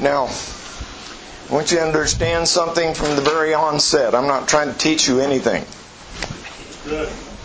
Now, I want you to understand something from the very onset. I'm not trying to teach you anything. Good.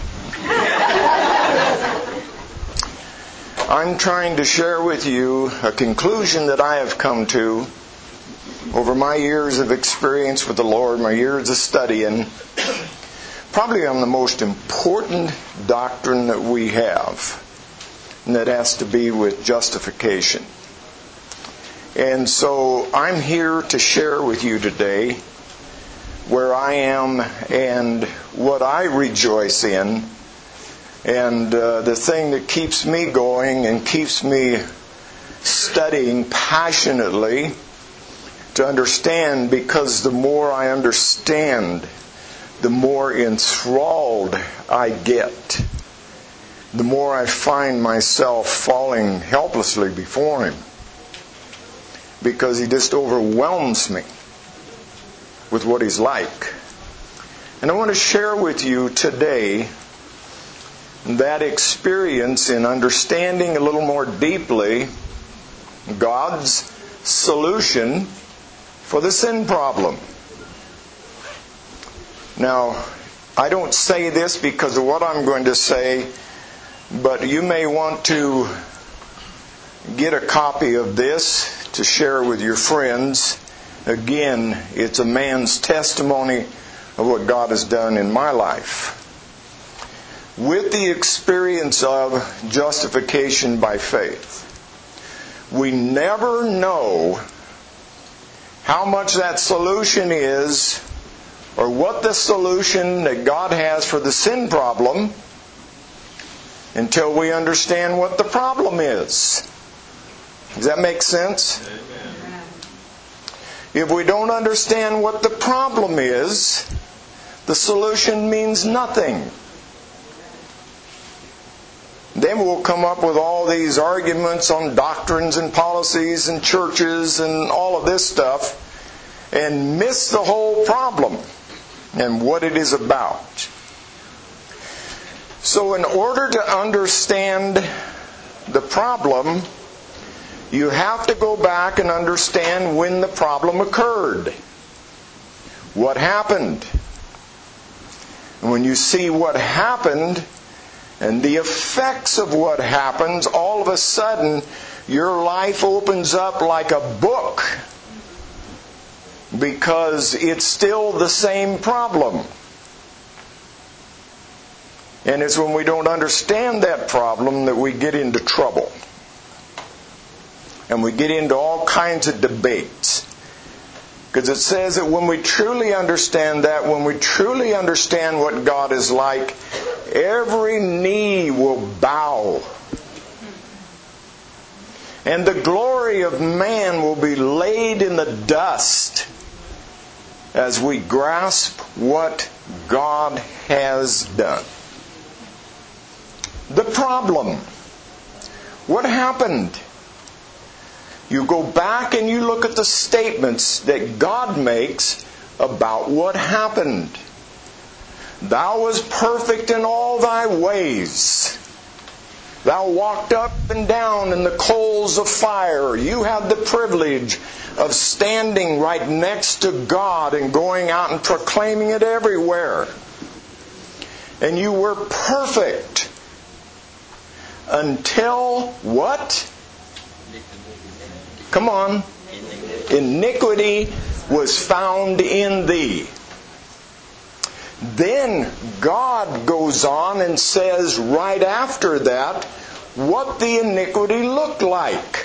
I'm trying to share with you a conclusion that I have come to over my years of experience with the Lord, my years of studying, probably on the most important doctrine that we have, and that has to be with justification. And so I'm here to share with you today where I am and what I rejoice in, and the thing that keeps me going and keeps me studying passionately to understand, because the more I understand, the more enthralled I get. The more I find myself falling helplessly before Him, because He just overwhelms me with what He's like. And I want to share with you today that experience in understanding a little more deeply God's solution for the sin problem. Now, I don't say this because of what I'm going to say, but you may want to get a copy of this to share with your friends. Again, it's a man's testimony of what God has done in my life. With the experience of justification by faith, we never know how much that solution is, or what the solution that God has for the sin problem, until we understand what the problem is. Does that make sense? Amen. If we don't understand what the problem is, the solution means nothing. Then we'll come up with all these arguments on doctrines and policies and churches and all of this stuff, and miss the whole problem and what it is about. So in order to understand the problem, you have to go back and understand when the problem occurred. What happened? And when you see what happened and the effects of what happens, all of a sudden your life opens up like a book, because it's still the same problem. And it's when we don't understand that problem that we get into trouble. And we get into all kinds of debates. Because it says that when we truly understand that, when we truly understand what God is like, every knee will bow. And the glory of man will be laid in the dust as we grasp what God has done. The problem. What happened? You go back and you look at the statements that God makes about what happened. Thou wast perfect in all thy ways. Thou walked up and down in the coals of fire. You had the privilege of standing right next to God and going out and proclaiming it everywhere. And you were perfect. Until what? Come on. Iniquity was found in thee. Then God goes on and says right after that what the iniquity looked like.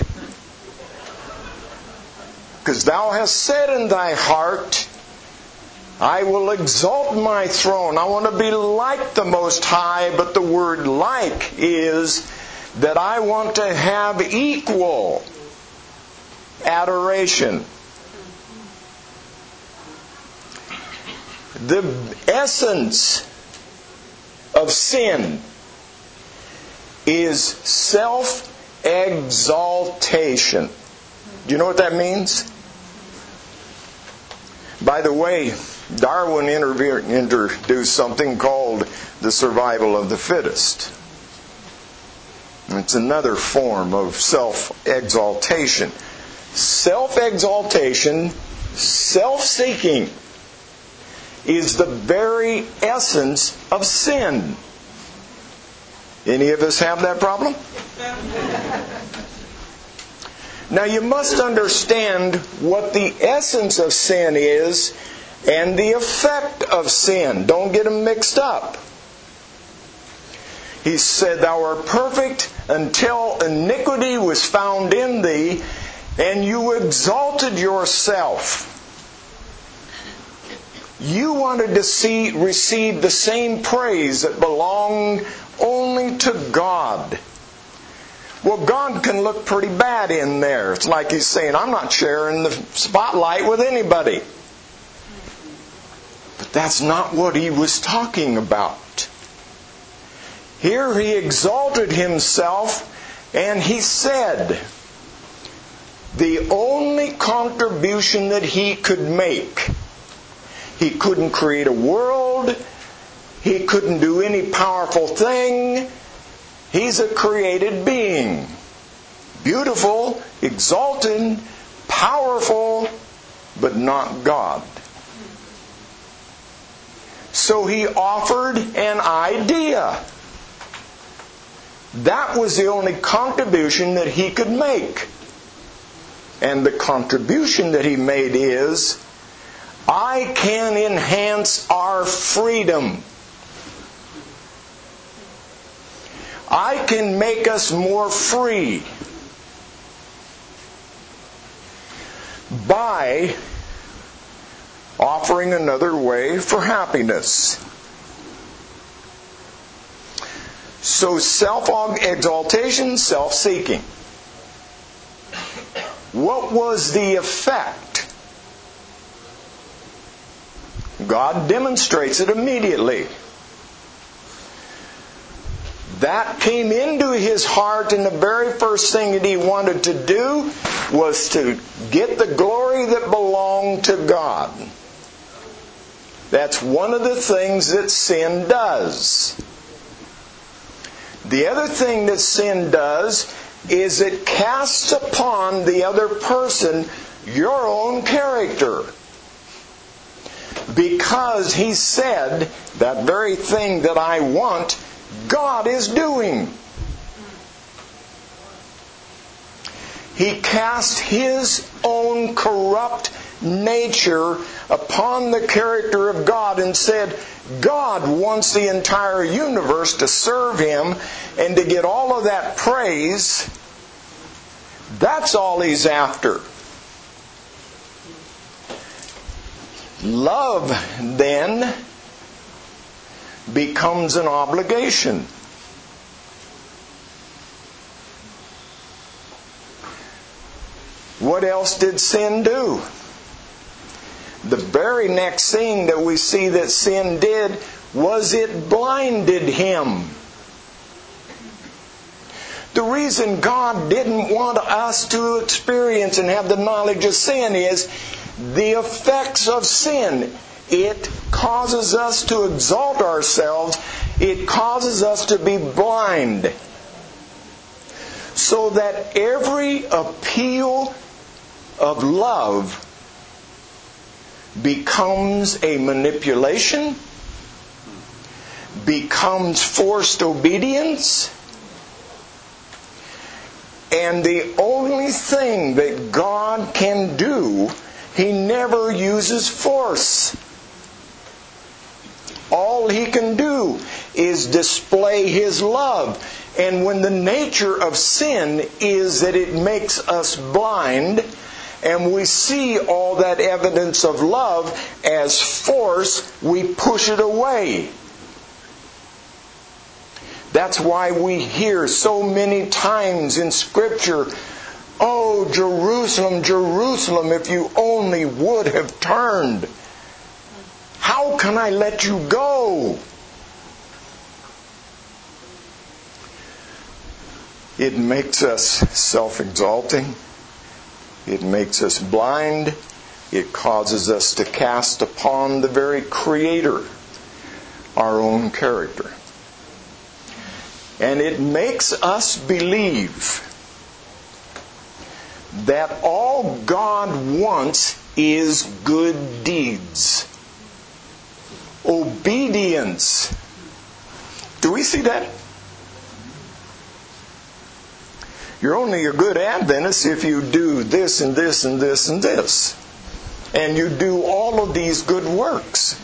Because thou hast said in thy heart, I will exalt my throne. I want to be like the Most High, but the word like is that I want to have equal adoration. The essence of sin is self-exaltation. Do you know what that means? By the way, Darwin introduced something called the survival of the fittest. It's another form of self-exaltation. self-exaltation, self-seeking is the very essence of sin. Any of us have that problem? Now you must understand what the essence of sin is and the effect of sin. Don't get them mixed up. He said, "Thou art perfect until iniquity was found in thee, and you exalted yourself." You wanted to receive the same praise that belonged only to God. Well, God can look pretty bad in there. It's like He's saying, "I'm not sharing the spotlight with anybody." But that's not what He was talking about. Here He exalted Himself, and He said the only contribution that He could make, He couldn't create a world, He couldn't do any powerful thing. He's a created being. Beautiful, exalted, powerful, but not God. So He offered an idea. That was the only contribution that He could make. And the contribution that He made is, I can enhance our freedom. I can make us more free by offering another way for happiness. So self-exaltation, self-seeking. What was the effect? God demonstrates it immediately. That came into His heart, and the very first thing that He wanted to do was to get the glory that belonged to God. That's one of the things that sin does. The other thing that sin does is it casts upon the other person your own character. Because He said, that very thing that I want, God is doing. He cast His own corrupt nature upon the character of God and said, God wants the entire universe to serve Him and to get all of that praise. That's all He's after. Love, then, becomes an obligation. What else did sin do? The very next thing that we see that sin did was it blinded him. The reason God didn't want us to experience and have the knowledge of sin is the effects of sin. It causes us to exalt ourselves. It causes us to be blind. So that every appeal of love becomes a manipulation, becomes forced obedience, and the only thing that God can do, He never uses force. All He can do is display His love. And when the nature of sin is that it makes us blind, and we see all that evidence of love as force, we push it away. That's why we hear so many times in Scripture, "Oh, Jerusalem, Jerusalem, if you only would have turned. How can I let you go?" It makes us self-exalting. It makes us blind. It causes us to cast upon the very Creator our own character. And it makes us believe that all God wants is good deeds. Obedience. Do we see that? You're only a good Adventist if you do this and this and this and this. And you do all of these good works.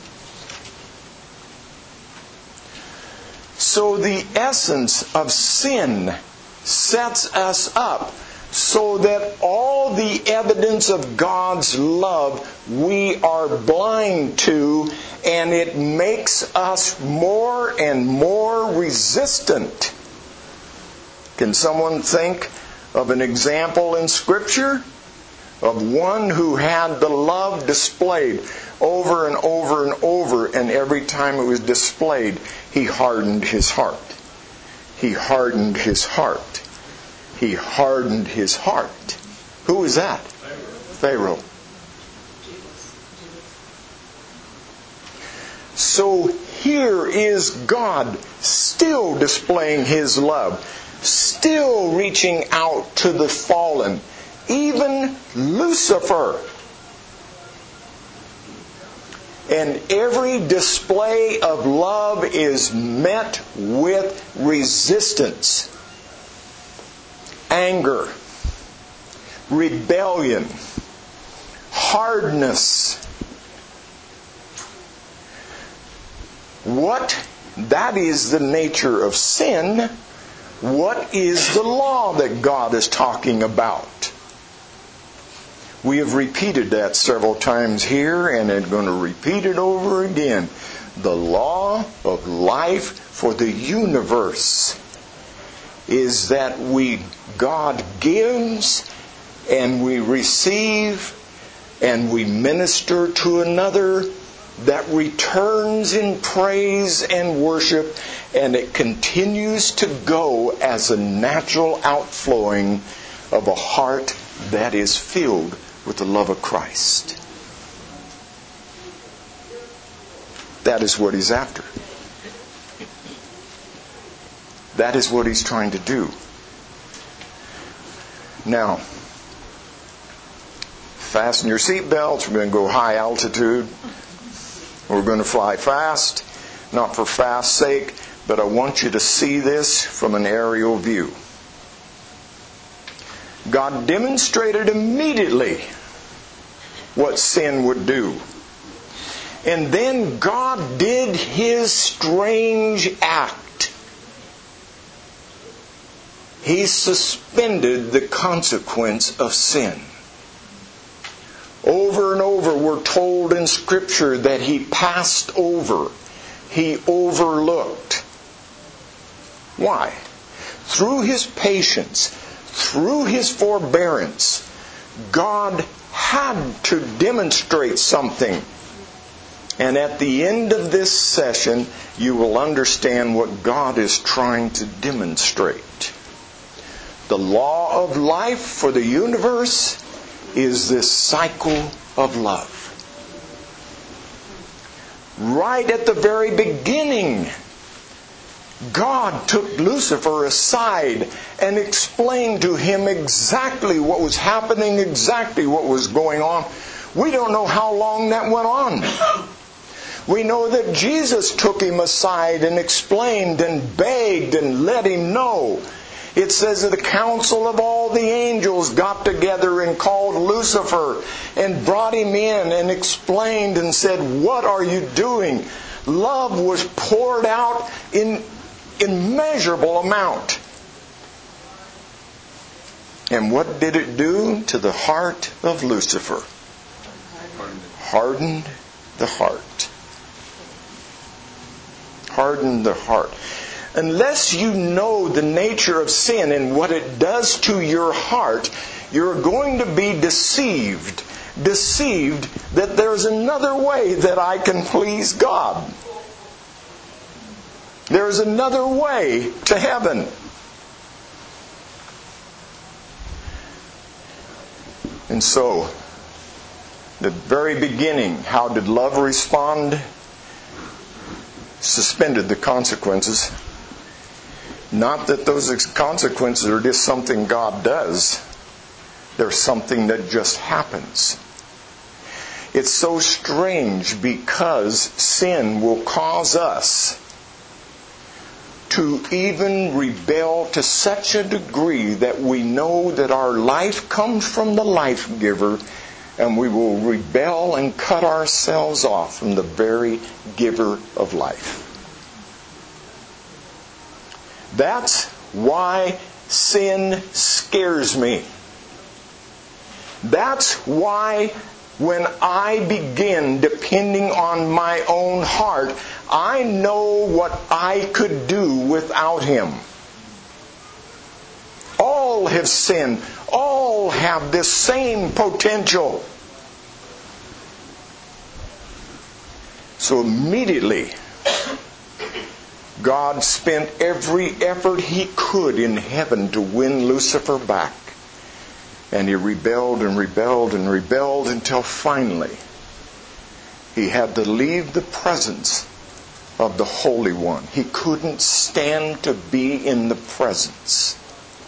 So the essence of sin sets us up so that all the evidence of God's love we are blind to, and it makes us more and more resistant. Can someone think of an example in Scripture of one who had the love displayed over and over and over, and every time it was displayed, he hardened his heart? He hardened his heart. He hardened his heart. Who is that? Pharaoh. So here is God still displaying His love, still reaching out to the fallen, even Lucifer. And every display of love is met with resistance, anger, rebellion, hardness. That is the nature of sin. What is the law that God is talking about? We have repeated that several times here, and I'm going to repeat it over again. The law of life for the universe is that God gives, and we receive, and we minister to another that returns in praise and worship, and it continues to go as a natural outflowing of a heart that is filled with the love of Christ. That is what He's after. That is what He's trying to do. Now, fasten your seatbelts. We're going to go high altitude. We're going to fly fast, not for fast's sake, but I want you to see this from an aerial view. God demonstrated immediately what sin would do. And then God did His strange act. He suspended the consequence of sin. Over and over we're told in Scripture that He passed over. He overlooked. Why? Through His patience, through His forbearance, God had to demonstrate something. And at the end of this session, you will understand what God is trying to demonstrate. The law of life for the universe is this cycle of love. Right at the very beginning, God took Lucifer aside and explained to him exactly what was happening, exactly what was going on. We don't know how long that went on. We know that Jesus took him aside and explained and begged and let him know. It says that the council of all the angels got together and called Lucifer and brought him in and explained and said, "What are you doing?" Love was poured out in immeasurable amount. And what did it do to the heart of Lucifer? Hardened the heart. Hardened the heart. Unless you know the nature of sin and what it does to your heart, you're going to be deceived. Deceived that there's another way that I can please God. There's another way to heaven. And so, the very beginning, how did love respond? Suspended the consequences. Not that those consequences are just something God does. There's something that just happens. It's so strange because sin will cause us to even rebel to such a degree that we know that our life comes from the life giver, and we will rebel and cut ourselves off from the very giver of life. That's why sin scares me. That's why when I begin depending on my own heart, I know what I could do without Him. All have sinned. All have this same potential. So immediately, God spent every effort He could in heaven to win Lucifer back. And he rebelled and rebelled and rebelled until finally he had to leave the presence of the Holy One. He couldn't stand to be in the presence.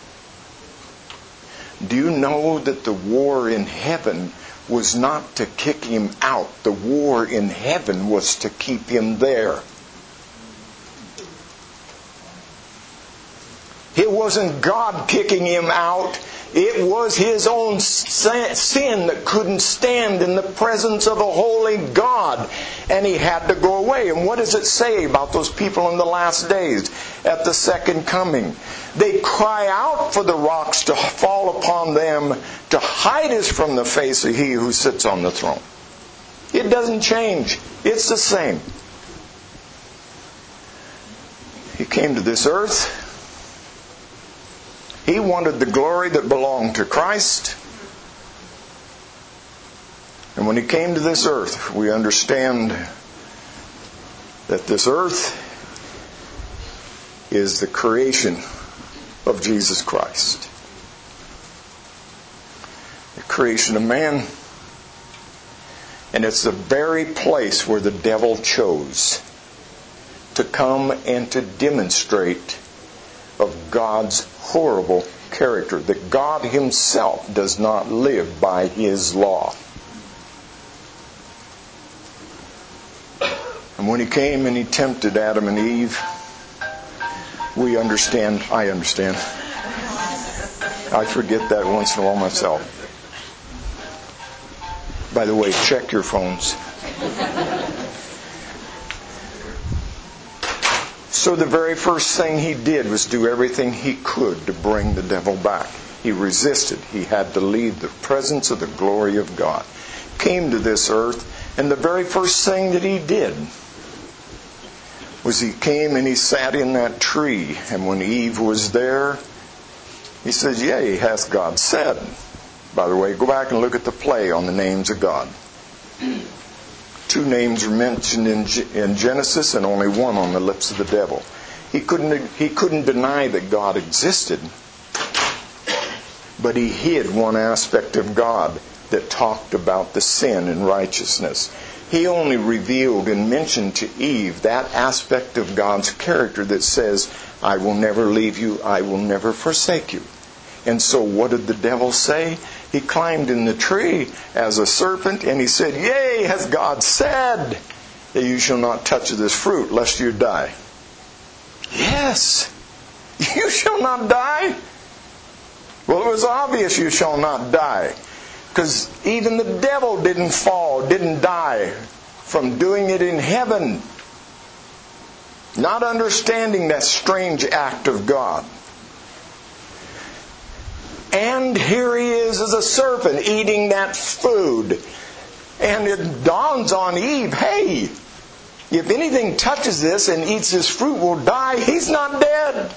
Do you know that the war in heaven was not to kick him out? The war in heaven was to keep him there. It wasn't God kicking him out. It was his own sin that couldn't stand in the presence of a holy God. And he had to go away. And what does it say about those people in the last days at the second coming? They cry out for the rocks to fall upon them to hide us from the face of He who sits on the throne. It doesn't change. It's the same. He came to this earth. He wanted the glory that belonged to Christ. And when He came to this earth, we understand that this earth is the creation of Jesus Christ. The creation of man. And it's the very place where the devil chose to come and to demonstrate of God's horrible character, that God Himself does not live by His law. And when He came and He tempted Adam and Eve, I understand. I forget that once in a while myself. By the way, check your phones. So the very first thing he did was do everything he could to bring the devil back. He resisted. He had to leave the presence of the glory of God. Came to this earth, and the very first thing that he did was he came and he sat in that tree. And when Eve was there, he says, "Yea, hath God said." By the way, go back and look at the play on the names of God. 2 names are mentioned in Genesis and only one on the lips of the devil. He couldn't deny that God existed, but he hid one aspect of God that talked about the sin and righteousness. He only revealed and mentioned to Eve that aspect of God's character that says, "I will never leave you, I will never forsake you." And so what did the devil say? He climbed in the tree as a serpent and he said, "Yea, hath God said that you shall not touch this fruit lest you die." Yes, you shall not die. Well, it was obvious you shall not die, because even the devil didn't die from doing it in heaven, not understanding that strange act of God. And here he is as a serpent eating that food. And it dawns on Eve, hey, if anything touches this and eats this fruit will die. He's not dead.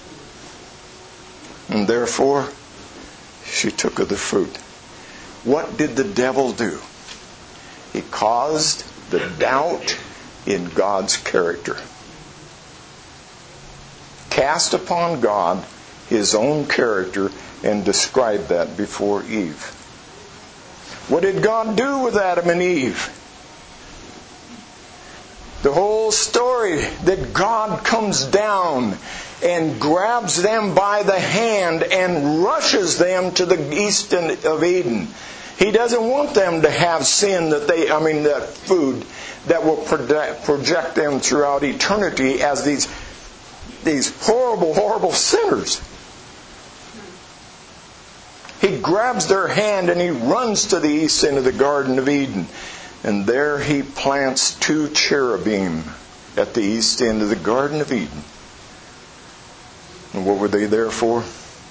And therefore, she took of the fruit. What did the devil do? He caused the doubt in God's character. Cast upon God His own character and described that before Eve. What did God do with Adam and Eve? The whole story that God comes down and grabs them by the hand and rushes them to the east of Eden. He doesn't want them to have sin that food that will project them throughout eternity as these horrible, horrible sinners. He grabs their hand and he runs to the east end of the Garden of Eden. And there he plants 2 cherubim at the east end of the Garden of Eden. And what were they there for?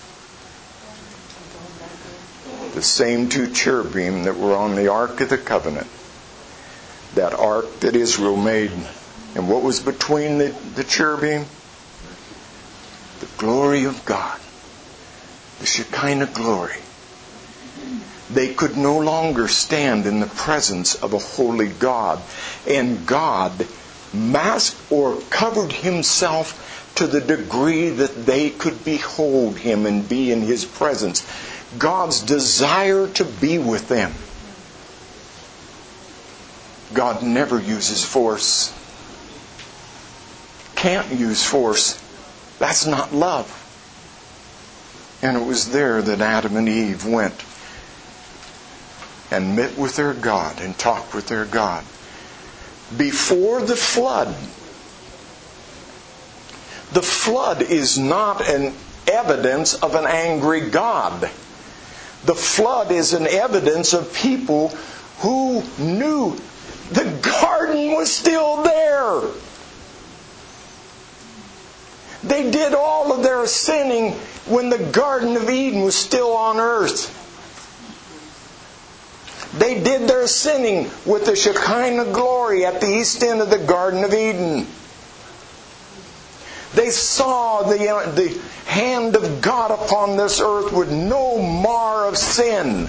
The same 2 cherubim that were on the Ark of the Covenant. That ark that Israel made. And what was between the cherubim? The glory of God. The Shekinah glory. They could no longer stand in the presence of a holy God. And God masked or covered Himself to the degree that they could behold Him and be in His presence. God's desire to be with them. God never uses force. Can't use force. That's not love. And it was there that Adam and Eve went and met with their God and talked with their God. Before the flood is not an evidence of an angry God. The flood is an evidence of people who knew the garden was still there. They did all of their sinning when the Garden of Eden was still on earth. They did their sinning with the Shekinah glory at the east end of the Garden of Eden. They saw the hand of God upon this earth with no mar of sin.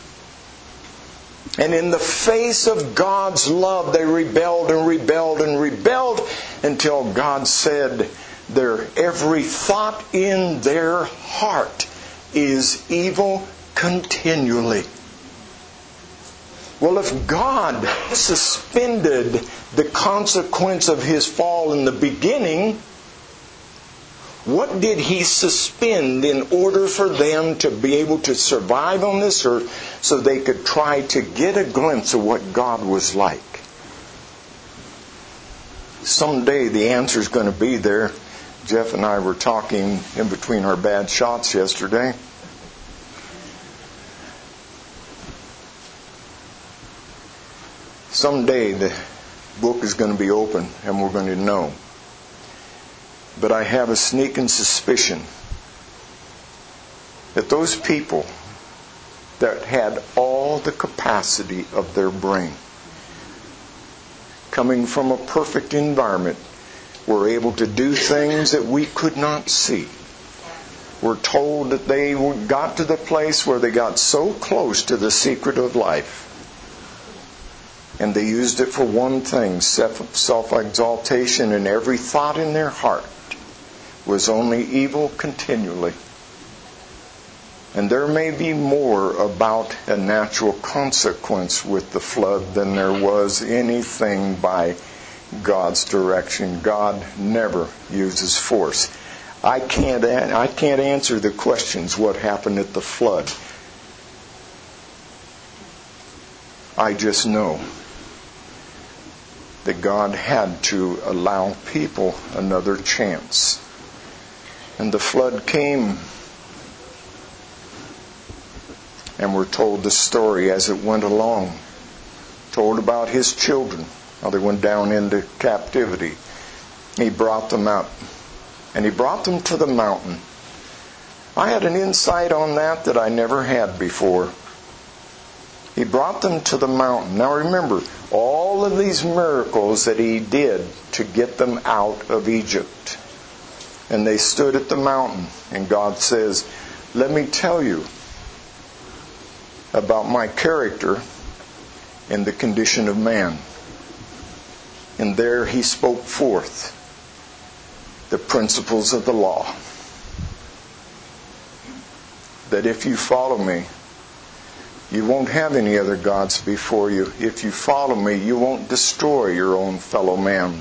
And in the face of God's love, they rebelled and rebelled and rebelled until God said, every thought in their heart is evil continually. Well, if God suspended the consequence of His fall in the beginning, what did He suspend in order for them to be able to survive on this earth so they could try to get a glimpse of what God was like? Someday the answer is going to be there. Jeff and I were talking in between our bad shots yesterday. Someday the book is going to be open and we're going to know. But I have a sneaking suspicion that those people that had all the capacity of their brain, coming from a perfect environment, were able to do things that we could not see. We're told that they got to the place where they got so close to the secret of life. And they used it for one thing, self-exaltation, and every thought in their heart was only evil continually. And there may be more about a natural consequence with the flood than there was anything by God's direction. God never uses force. I can't answer the questions what happened at the flood. I just know that God had to allow people another chance. And the flood came, and we're told the story as it went along. Told about His children, how they went down into captivity. He brought them up, and He brought them to the mountain. I had an insight on that I never had before. He brought them to the mountain. Now remember, all of these miracles that He did to get them out of Egypt. And they stood at the mountain, and God says, let me tell you about my character and the condition of man. And there He spoke forth the principles of the law. That if you follow me, You won't have any other gods before you. If you follow me, you won't destroy your own fellow man.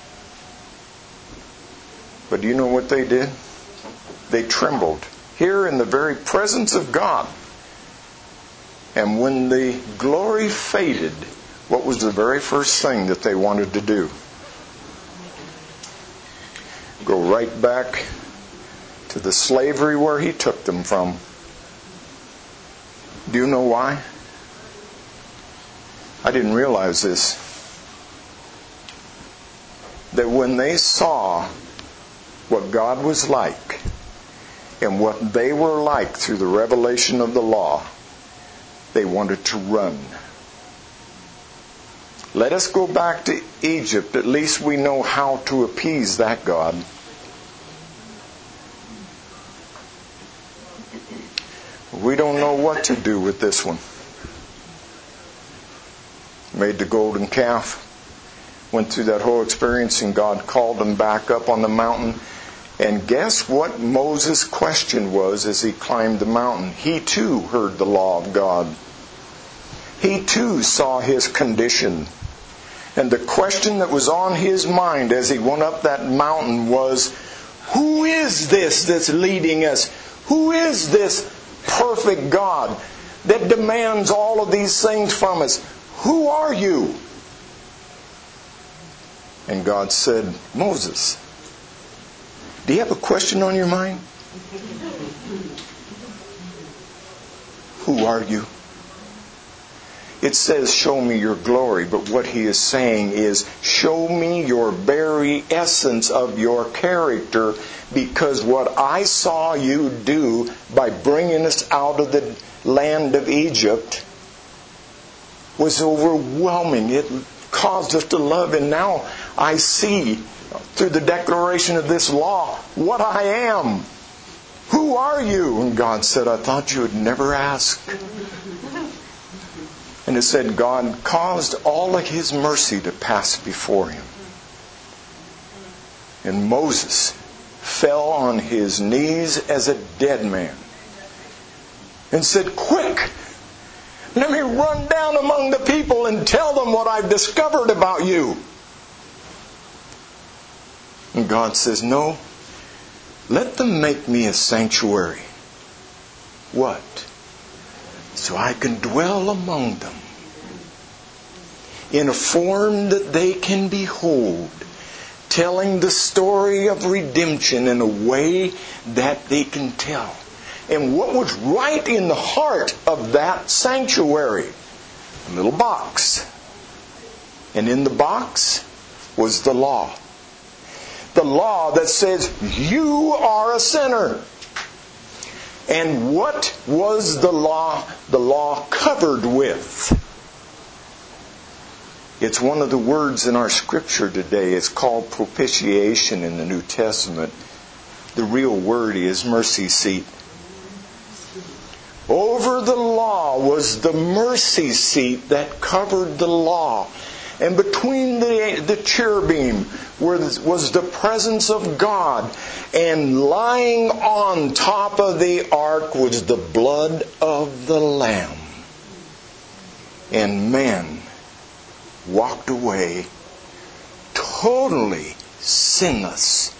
But do you know what they did? They trembled here in the very presence of God. And when the glory faded, what was the very first thing that they wanted to do? Go right back to the slavery where He took them from. Do you know why? I didn't realize this. That when they saw what God was like and what they were like through the revelation of the law, they wanted to run. Let us go back to Egypt. At least we know how to appease that God. We don't know what to do with this one. Made the golden calf. Went through that whole experience, and God called them back up on the mountain. And guess what Moses' question was as he climbed the mountain? He too heard the law of God. He too saw his condition. And the question that was on his mind as he went up that mountain was, who is this that's leading us? Who is this perfect God that demands all of these things from us? Who are you? And God said, Moses, do you have a question on your mind? Who are you? It says, show me your glory, but what He is saying is, show me your very essence of your character, because what I saw you do by bringing us out of the land of Egypt was overwhelming. It caused us to love, and now I see through the declaration of this law what I am. Who are you? And God said, I thought you would never ask. And it said God caused all of His mercy to pass before Him. And Moses fell on his knees as a dead man and said, quick, let me run down among the people and tell them what I've discovered about you. And God says, no, let them make me a sanctuary. What? So I can dwell among them in a form that they can behold, telling the story of redemption in a way that they can tell. And what was right in the heart of that sanctuary? A little box. And in the box was the law. The law that says, you are a sinner. And what was the law covered with? It's one of the words in our scripture today. It's called propitiation in the New Testament. The real word is mercy seat. Over the law was the mercy seat that covered the law. And between the cherubim was the presence of God. And lying on top of the ark was the blood of the Lamb. And man walked away totally sinless.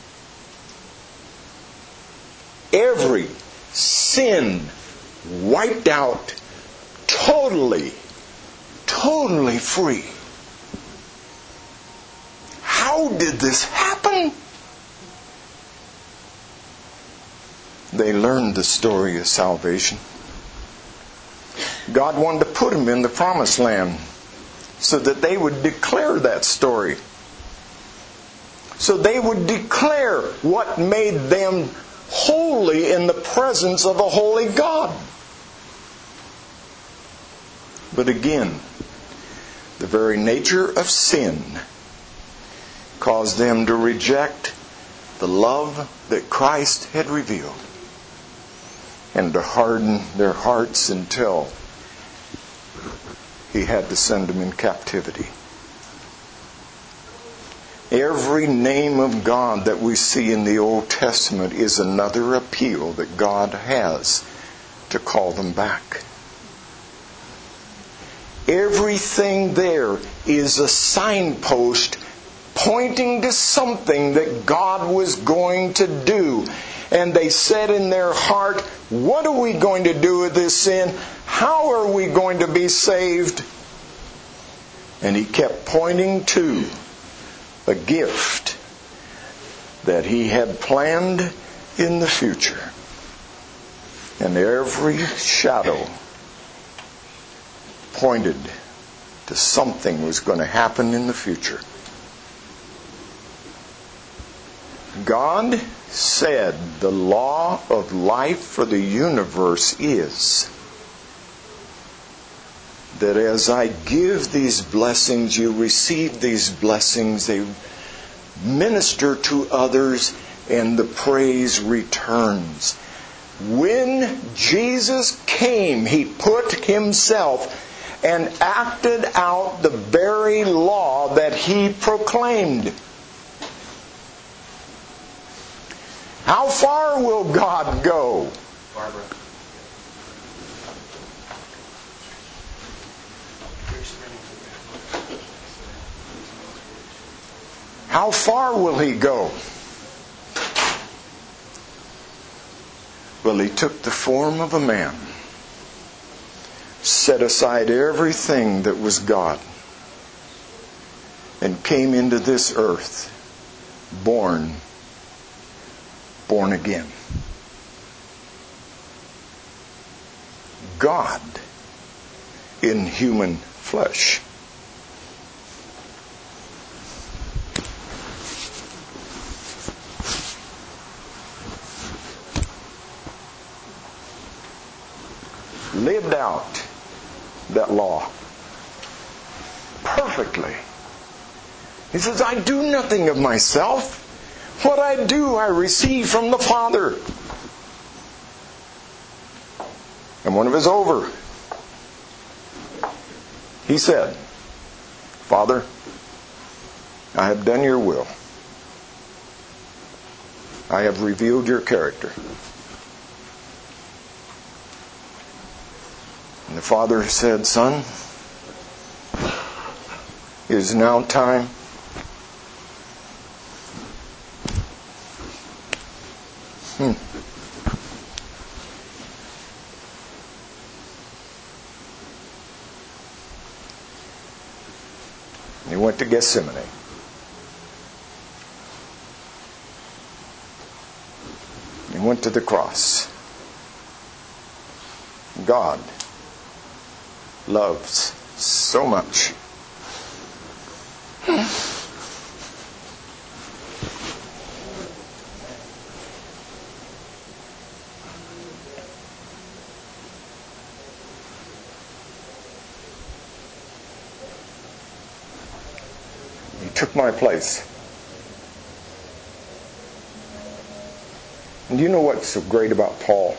Every sin wiped out, totally free. How did this happen? They learned the story of salvation. God wanted to put them in the promised land so that they would declare that story. So they would declare what made them holy in the presence of a holy God. But again, the very nature of sin caused them to reject the love that Christ had revealed and to harden their hearts until He had to send them in captivity. Every name of God that we see in the Old Testament is another appeal that God has to call them back. Everything there is a signpost pointing to something that God was going to do. And they said in their heart, what are we going to do with this sin? How are we going to be saved? And he kept pointing to a gift that he had planned in the future. And every shadow pointed to something was going to happen in the future. God said the law of life for the universe is that as I give these blessings, you receive these blessings, they minister to others, and the praise returns. When Jesus came, He put Himself and acted out the very law that He proclaimed. How far will God go? Barbara. How far will He go? Well, He took the form of a man, set aside everything that was God, and came into this earth, born again. God in human flesh. Lived out that law perfectly. He says, I do nothing of myself. What I do, I receive from the Father. And when it was over, He said, Father, I have done your will. I have revealed your character. And the Father said, Son, it is now time He went to Gethsemane. He went to the cross. God loves so much. He took my place. And do you know what's so great about Paul?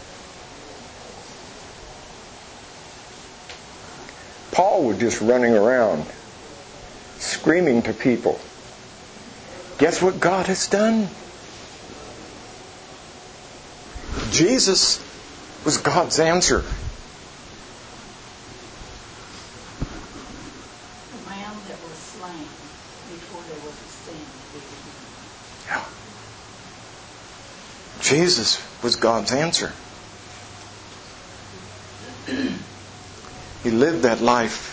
Paul was just running around screaming to people, guess what God has done? Jesus was God's answer. The lamb that was slain before there was a sin to be Yeah. redeemed. Jesus was God's answer. He lived that life.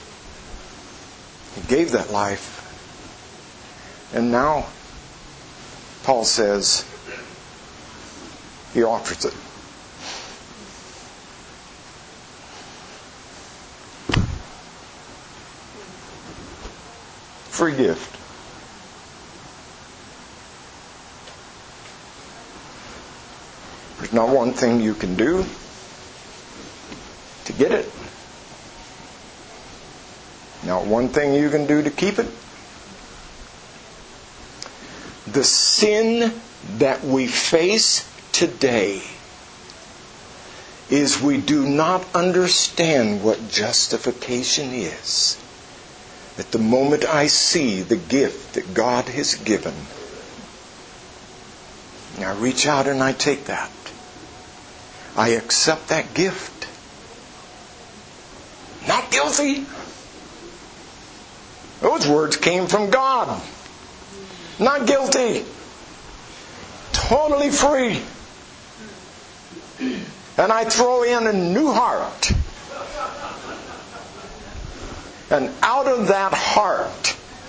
He gave that life. And now, Paul says, He offers it. Free gift. There's not one thing you can do to get it. Not one thing you can do to keep it. The sin that we face today is we do not understand what justification is. At the moment I see the gift that God has given, I reach out and I take that. I accept that gift. Not not guilty. Those words came from God. Not guilty. Totally free. And I throw in a new heart. And out of that heart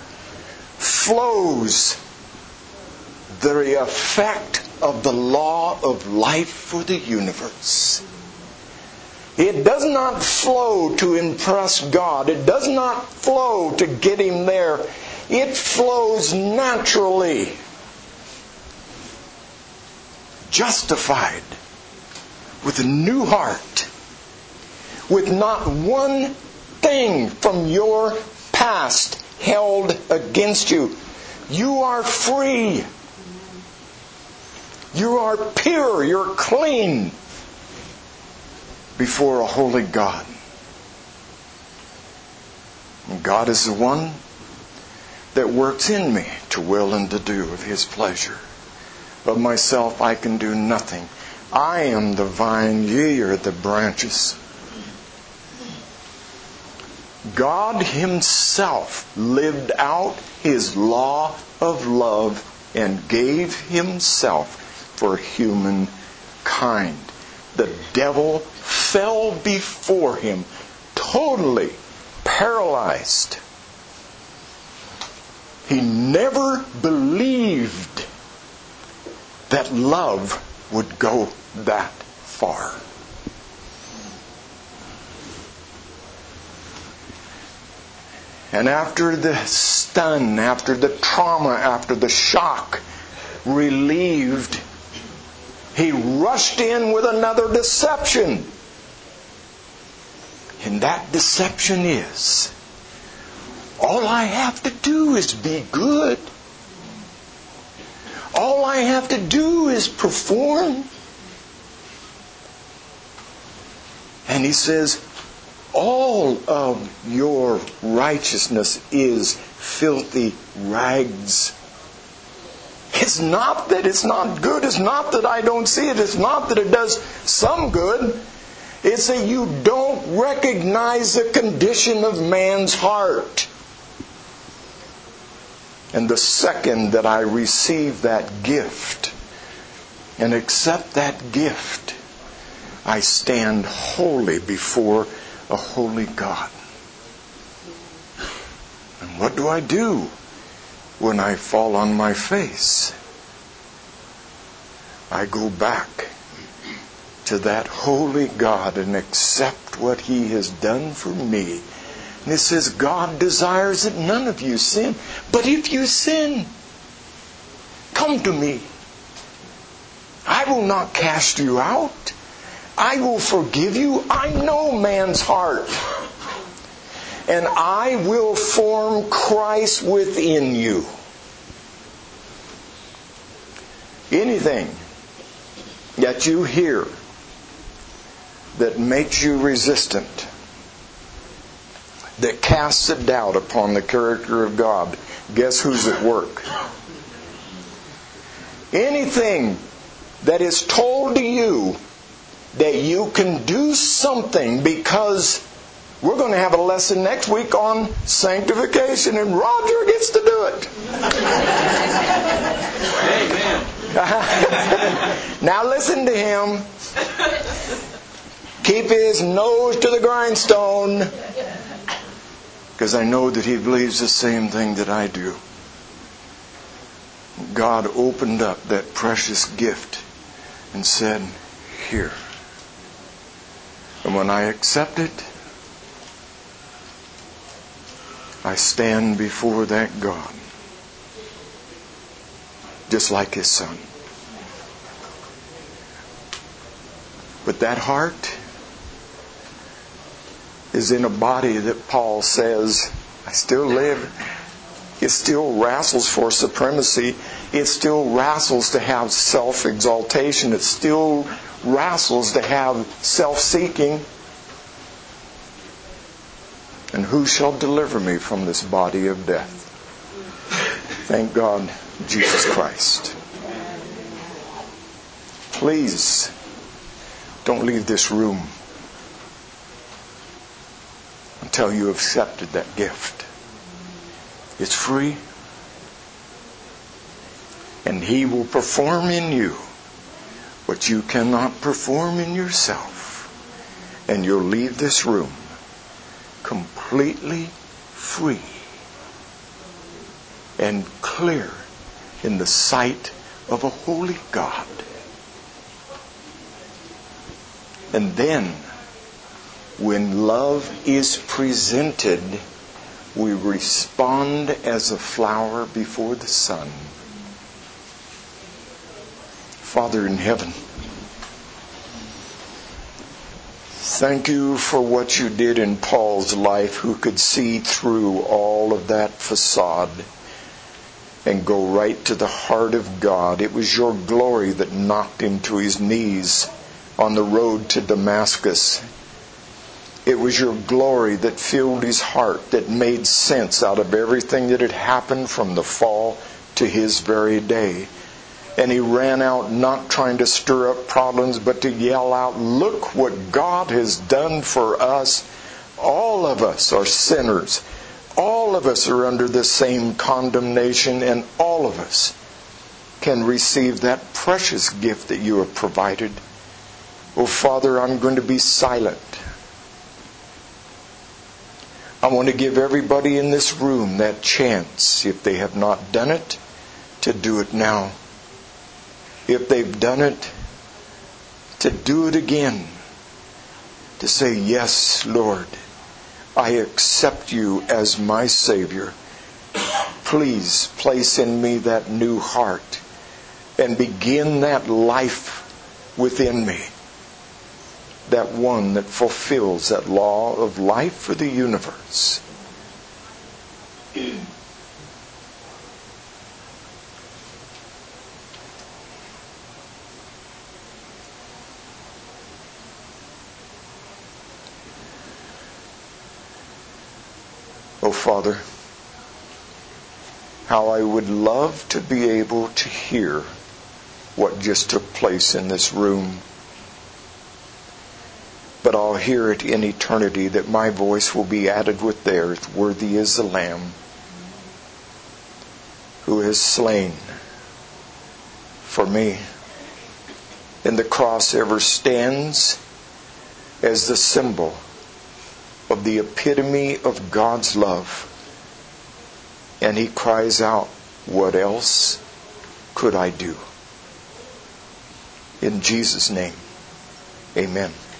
flows the effect of the law of life for the universe. It does not flow to impress God. It does not flow to get Him there. It flows naturally. Justified with a new heart. With not one thing from your past held against you. You are free. You are pure. You're clean before a holy God. And God is the one that works in me to will and to do of His pleasure. Of myself I can do nothing. I am the vine, ye are the branches. God Himself lived out His law of love and gave Himself for humankind. The devil fell before Him, totally paralyzed. He never believed that love would go that far. And after the stun, after the trauma, after the shock relieved, he rushed in with another deception. And that deception is, all I have to do is be good. All I have to do is perform. And he says, all of your righteousness is filthy rags. It's not that it's not good. It's not that I don't see it. It's not that it does some good. It's that you don't recognize the condition of man's heart. And the second that I receive that gift and accept that gift, I stand holy before a holy God. And what do I do when I fall on my face? I go back to that holy God and accept what He has done for me. And it says, God desires that none of you sin. But if you sin, come to me. I will not cast you out. I will forgive you. I know man's heart. And I will form Christ within you. Anything that you hear that makes you resistant, that casts a doubt upon the character of God, guess who's at work? Anything that is told to you that you can do something, because we're going to have a lesson next week on sanctification and Roger gets to do it. Amen. Now listen to him. Keep his nose to the grindstone, because I know that he believes the same thing that I do. God opened up that precious gift and said, here. And when I accept it, I stand before that God, just like His Son. But that heart is in a body that Paul says, I still live. It still wrestles for supremacy. It still wrestles to have self-exaltation. It still wrestles to have self-seeking. And who shall deliver me from this body of death? Thank God, Jesus Christ. Please, don't leave this room until you have accepted that gift. It's free. And He will perform in you what you cannot perform in yourself. And you'll leave this room completely free and clear in the sight of a holy God. And then, when love is presented, we respond as a flower before the sun. Father in heaven, thank you for what you did in Paul's life, who could see through all of that facade and go right to the heart of God. It was your glory that knocked him to his knees on the road to Damascus. It was your glory that filled his heart, that made sense out of everything that had happened from the fall to his very day. And he ran out not trying to stir up problems, but to yell out, look what God has done for us. All of us are sinners. All of us are under the same condemnation, and all of us can receive that precious gift that you have provided. Oh, Father, I'm going to be silent. I want to give everybody in this room that chance, if they have not done it, to do it now. If they've done it, to do it again. To say, yes, Lord, I accept you as my Savior. Please place in me that new heart and begin that life within me. That one that fulfills that law of life for the universe. Oh, Father, how I would love to be able to hear what just took place in this room. But I'll hear it in eternity, that my voice will be added with theirs. Worthy is the Lamb who has slain for me. And the cross ever stands as the symbol of the epitome of God's love. And He cries out, what else could I do? In Jesus' name, amen.